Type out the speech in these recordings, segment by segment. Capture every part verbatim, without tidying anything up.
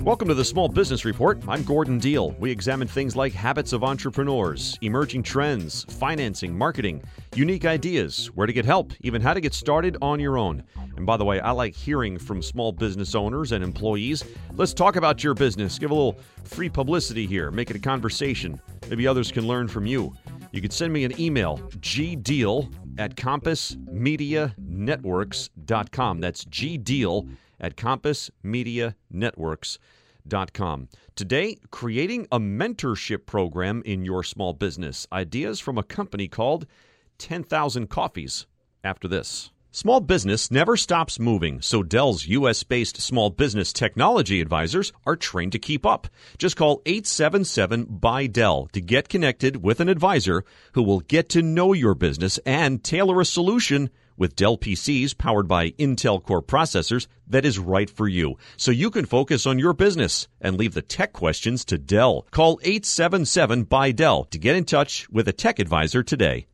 Welcome to the Small Business Report. I'm Gordon Deal. We examine things like habits of entrepreneurs, emerging trends, financing, marketing, unique ideas, where to get help, even how to get started on your own. And by the way, I like hearing from small business owners and employees. Let's talk about your business. Give a little free publicity here. Make it a conversation. Maybe others can learn from you. You can send me an email, gdeal at compass media networks dot com. That's gdeal at compass media networks dot com. Today, creating a mentorship program in your small business. Ideas from a company called ten thousand Coffees. After this. Small business never stops moving, so Dell's U S-based small business technology advisors are trained to keep up. Just call eight seven seven B Y Dell to get connected with an advisor who will get to know your business and tailor a solution with Dell P Cs powered by Intel Core processors that is right for you, so you can focus on your business and leave the tech questions to Dell. Call eight seven seven B Y Dell to get in touch with a tech advisor today.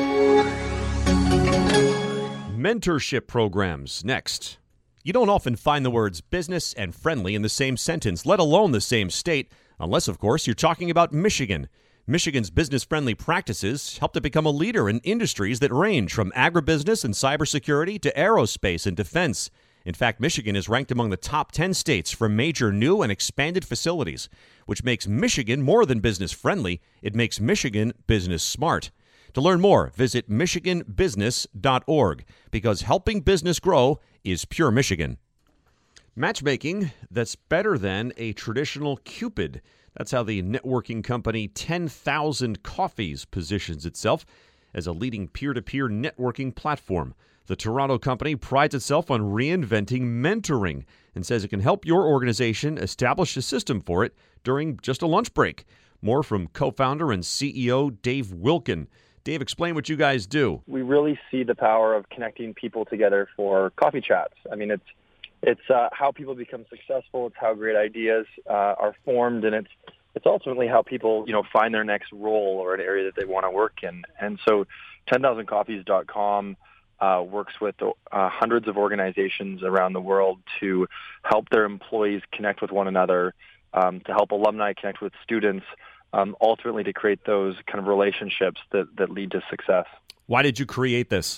Mentorship programs next. You don't often find the words business and friendly in the same sentence, let alone the same state, unless, of course, you're talking about Michigan. Michigan's business-friendly practices help to become a leader in industries that range from agribusiness and cybersecurity to aerospace and defense. In fact, Michigan is ranked among the top ten states for major new and expanded facilities, which makes Michigan more than business-friendly. It makes Michigan business-smart. To learn more, visit michigan business dot org, because helping business grow is pure Michigan. Matchmaking that's better than a traditional Cupid. That's how the networking company ten thousand Coffees positions itself as a leading peer-to-peer networking platform. The Toronto company prides itself on reinventing mentoring and says it can help your organization establish a system for it during just a lunch break. More from co-founder and C E O Dave Wilkin. Dave, explain what you guys do. We really see the power of connecting people together for coffee chats. I mean, it's it's uh, how people become successful. It's how great ideas uh, are formed, and it's it's ultimately how people, you know, find their next role or an area that they want to work in. And so, ten thousand coffees dot com uh, works with uh, hundreds of organizations around the world to help their employees connect with one another, um, to help alumni connect with students. Um, ultimately to create those kind of relationships that, that lead to success. Why did you create this?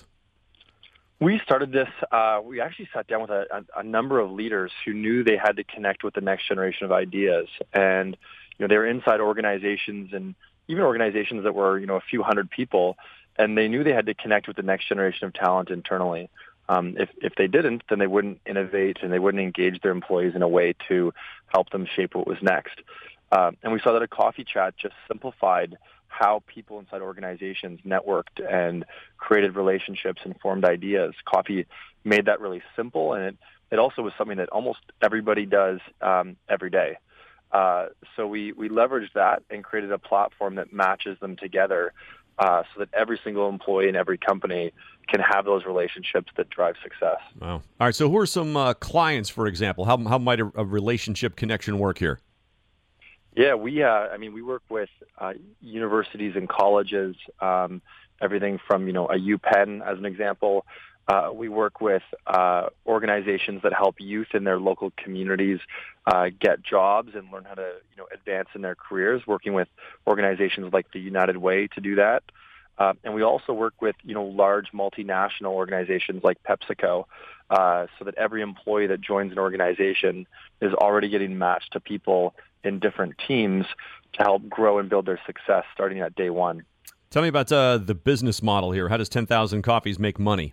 We started this, uh, we actually sat down with a, a, a number of leaders who knew they had to connect with the next generation of ideas. And, you know, they were inside organizations and even organizations that were, you know, a few hundred people, and they knew they had to connect with the next generation of talent internally. Um, if, if they didn't, then they wouldn't innovate and they wouldn't engage their employees in a way to help them shape what was next. Uh, and we saw that a coffee chat just simplified how people inside organizations networked and created relationships and formed ideas. Coffee made that really simple, and it, it also was something that almost everybody does um, every day. Uh, so we, we leveraged that and created a platform that matches them together uh, so that every single employee in every company can have those relationships that drive success. Wow. All right, so who are some uh, clients, for example? How, how might a, a relationship connection work here? Yeah, we. Uh, I mean, we work with uh, universities and colleges. Um, everything from you know a UPenn as an example. Uh, we work with uh, organizations that help youth in their local communities uh, get jobs and learn how to you know advance in their careers. Working with organizations like the United Way to do that, uh, and we also work with you know large multinational organizations like PepsiCo. Uh, so that every employee that joins an organization is already getting matched to people in different teams to help grow and build their success starting at day one. Tell me about uh, the business model here. How does ten thousand Coffees make money?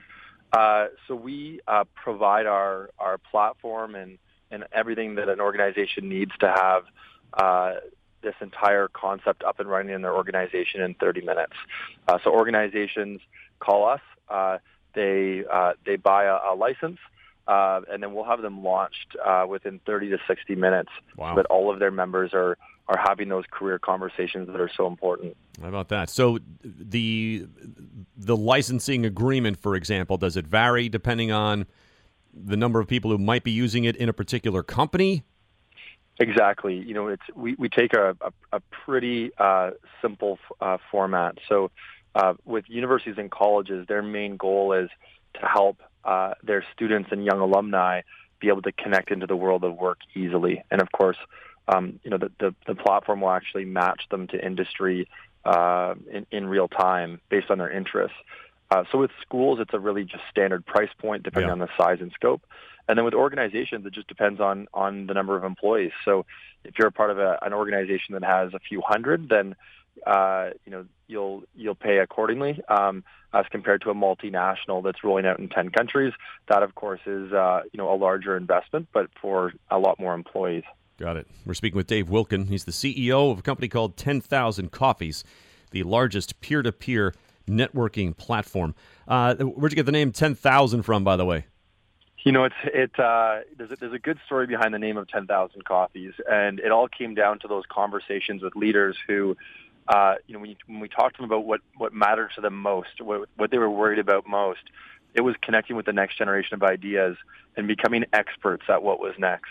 Uh, so we uh, provide our, our platform and, and everything that an organization needs to have uh, this entire concept up and running in their organization in thirty minutes. Uh, so organizations call us. Uh, They uh, they buy a, a license, uh, and then we'll have them launched uh, within thirty to sixty minutes. Wow. So that all of their members are, are having those career conversations that are so important. How about that? So the the licensing agreement, for example, does it vary depending on the number of people who might be using it in a particular company? Exactly. You know, it's we, we take a, a, a pretty uh, simple uh, format. So uh, with universities and colleges, their main goal is to help uh, their students and young alumni be able to connect into the world of work easily. And of course, um, you know, the, the, the platform will actually match them to industry uh, in, in real time based on their interests. Uh, so with schools, it's a really just standard price point depending Yeah. on the size and scope. And then with organizations, it just depends on, on the number of employees. So if you're a part of a, an organization that has a few hundred, then uh, you know you'll you'll pay accordingly. Um, as compared to a multinational that's rolling out in ten countries, that of course is uh, you know a larger investment, but for a lot more employees. Got it. We're speaking with Dave Wilkin. He's the C E O of a company called ten thousand Coffees, the largest peer-to-peer networking platform. Uh, where'd you get the name ten thousand from, by the way? You know, it's it. Uh, there's a, there's a good story behind the name of ten thousand Coffees, and it all came down to those conversations with leaders who, uh, you know, when, you, when we talked to them about what, what mattered to them most, what, what they were worried about most, it was connecting with the next generation of ideas and becoming experts at what was next.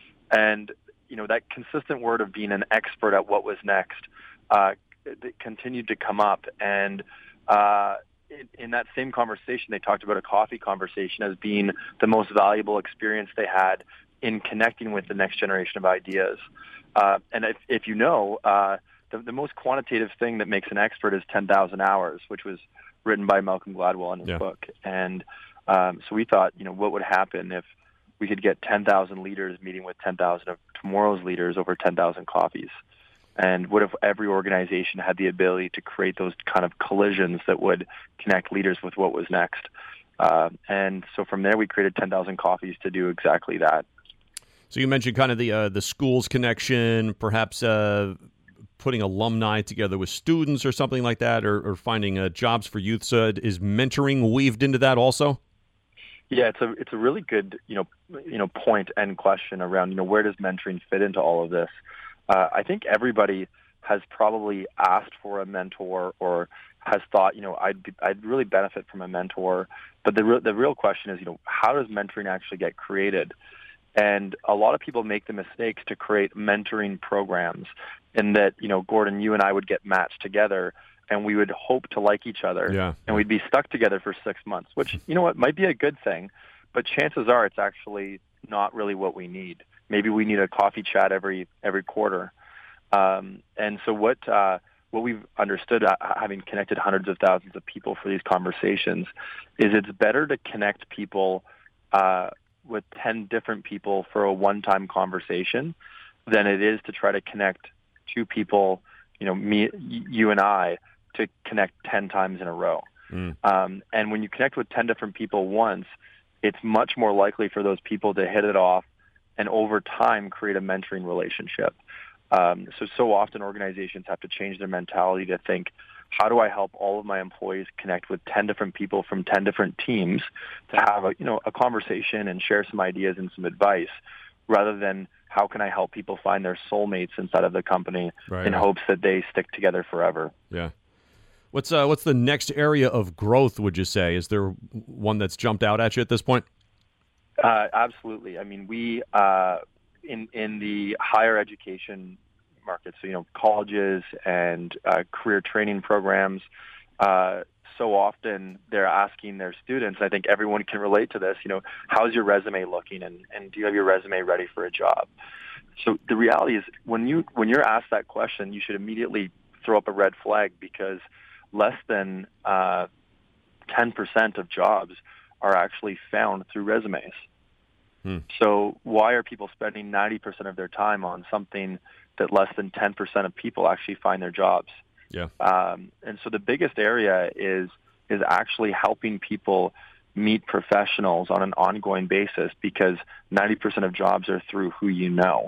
And you know, that consistent word of being an expert at what was next uh, it continued to come up, and uh, in, in that same conversation, they talked about a coffee conversation as being the most valuable experience they had in connecting with the next generation of ideas. Uh, and if, if you know, uh, the, the most quantitative thing that makes an expert is ten thousand hours, which was written by Malcolm Gladwell in his Yeah. book. And um, so we thought, you know, what would happen if we could get ten thousand leaders meeting with ten thousand of tomorrow's leaders over ten thousand coffees? And what if every organization had the ability to create those kind of collisions that would connect leaders with what was next? Uh, and so from there, we created ten thousand Coffees to do exactly that. So you mentioned kind of the uh, the schools connection, perhaps uh, putting alumni together with students or something like that, or, or finding uh, jobs for youth. So is mentoring weaved into that also? Yeah, it's a it's a really good you know you know point and question around you know where does mentoring fit into all of this. Uh, I think everybody has probably asked for a mentor or has thought, you know, I'd be, I'd really benefit from a mentor. But the re- the real question is, you know, how does mentoring actually get created? And a lot of people make the mistakes to create mentoring programs in that, you know, Gordon, you and I would get matched together and we would hope to like each other Yeah. and we'd be stuck together for six months, which, you know what, might be a good thing. But chances are it's actually not really what we need. Maybe we need a coffee chat every every quarter. Um, and so what uh, what we've understood, uh, having connected hundreds of thousands of people for these conversations, is it's better to connect people uh, with ten different people for a one-time conversation than it is to try to connect two people, you know, me, you and I, to connect ten times in a row. Mm. Um, and when you connect with ten different people once, it's much more likely for those people to hit it off and over time create a mentoring relationship. Um, so, so often organizations have to change their mentality to think, how do I help all of my employees connect with ten different people from ten different teams to have a, you know, a conversation and share some ideas and some advice, rather than how can I help people find their soulmates inside of the company right, in right. hopes that they stick together forever. Yeah. What's uh, what's the next area of growth, would you say? Is there one that's jumped out at you at this point? Uh, absolutely. I mean, we, uh, in, in the higher education market, so, you know, colleges and uh, career training programs, uh, so often they're asking their students, I think everyone can relate to this, you know, how's your resume looking, and, and do you have your resume ready for a job? So the reality is when, you, when you're asked that question, you should immediately throw up a red flag, because less than uh, ten percent of jobs are actually found through resumes. Hmm. So why are people spending ninety percent of their time on something that less than ten percent of people actually find their jobs? Yeah. Um, and so the biggest area is is actually helping people meet professionals on an ongoing basis, because ninety percent of jobs are through who you know.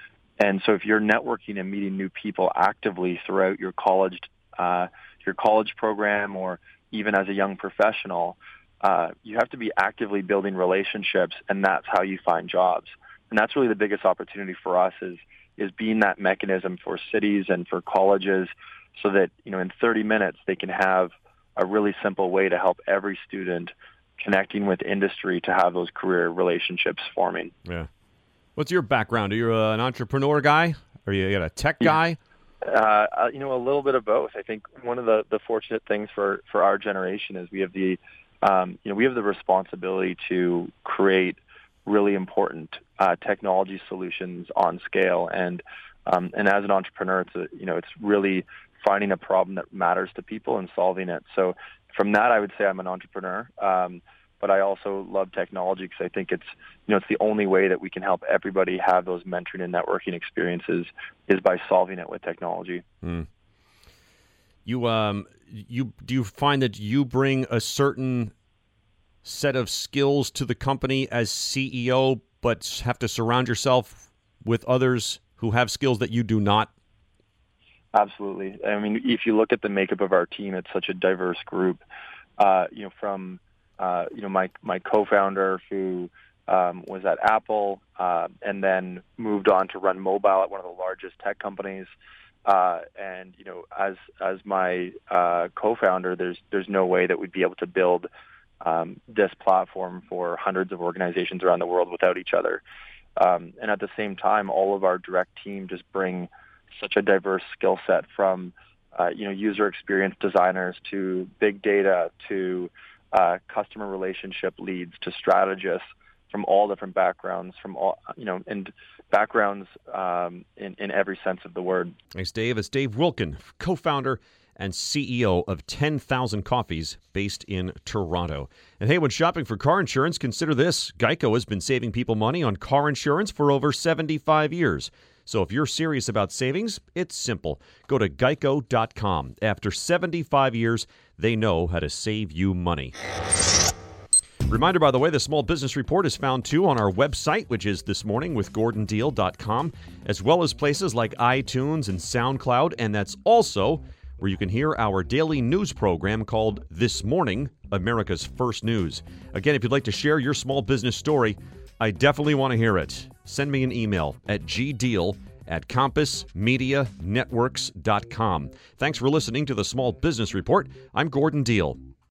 And so if you're networking and meeting new people actively throughout your college, uh, your college program, or even as a young professional, uh, you have to be actively building relationships, and that's how you find jobs. And that's really the biggest opportunity for us, is is being that mechanism for cities and for colleges, so that, you know, in thirty minutes they can have a really simple way to help every student connecting with industry to have those career relationships forming. Yeah. What's your background? Are you uh, an entrepreneur guy? Are you a tech guy? Uh, you know, a little bit of both. I think one of the, the fortunate things for, for our generation is we have the, um, you know, we have the responsibility to create really important uh, technology solutions on scale. And um, and as an entrepreneur, it's a, you know it's really finding a problem that matters to people and solving it. So from that, I would say I'm an entrepreneur. Um, but I also love technology because I think it's, you know, it's the only way that we can help everybody have those mentoring and networking experiences is by solving it with technology. Mm. You, um, you, do you find that you bring a certain set of skills to the company as C E O, but have to surround yourself with others who have skills that you do not? Absolutely. I mean, if you look at the makeup of our team, it's such a diverse group. Uh, you know, from uh, you know my my co-founder who um, was at Apple uh, and then moved on to run mobile at one of the largest tech companies. Uh, and you know, as as my uh, co-founder, there's there's no way that we'd be able to build um, this platform for hundreds of organizations around the world without each other. Um, and at the same time, all of our direct team just bring such a diverse skill set, from uh, you know user experience designers to big data to uh, customer relationship leads to strategists from all different backgrounds, from all you know and backgrounds um, in in every sense of the word. Thanks, Dave. It's Dave Wilkin, co-founder and C E O of ten thousand Coffees, based in Toronto. And hey, when shopping for car insurance, consider this: Geico has been saving people money on car insurance for over seventy-five years. So if you're serious about savings, it's simple. Go to geico dot com. After seventy-five years, they know how to save you money. Reminder, by the way, the Small Business Report is found, too, on our website, which is this morning with gordon deal dot com, as well as places like iTunes and SoundCloud, and that's also where you can hear our daily news program called This Morning, America's First News. Again, if you'd like to share your small business story, I definitely want to hear it. Send me an email at gdeal at compass media networks dot com. Thanks for listening to the Small Business Report. I'm Gordon Deal.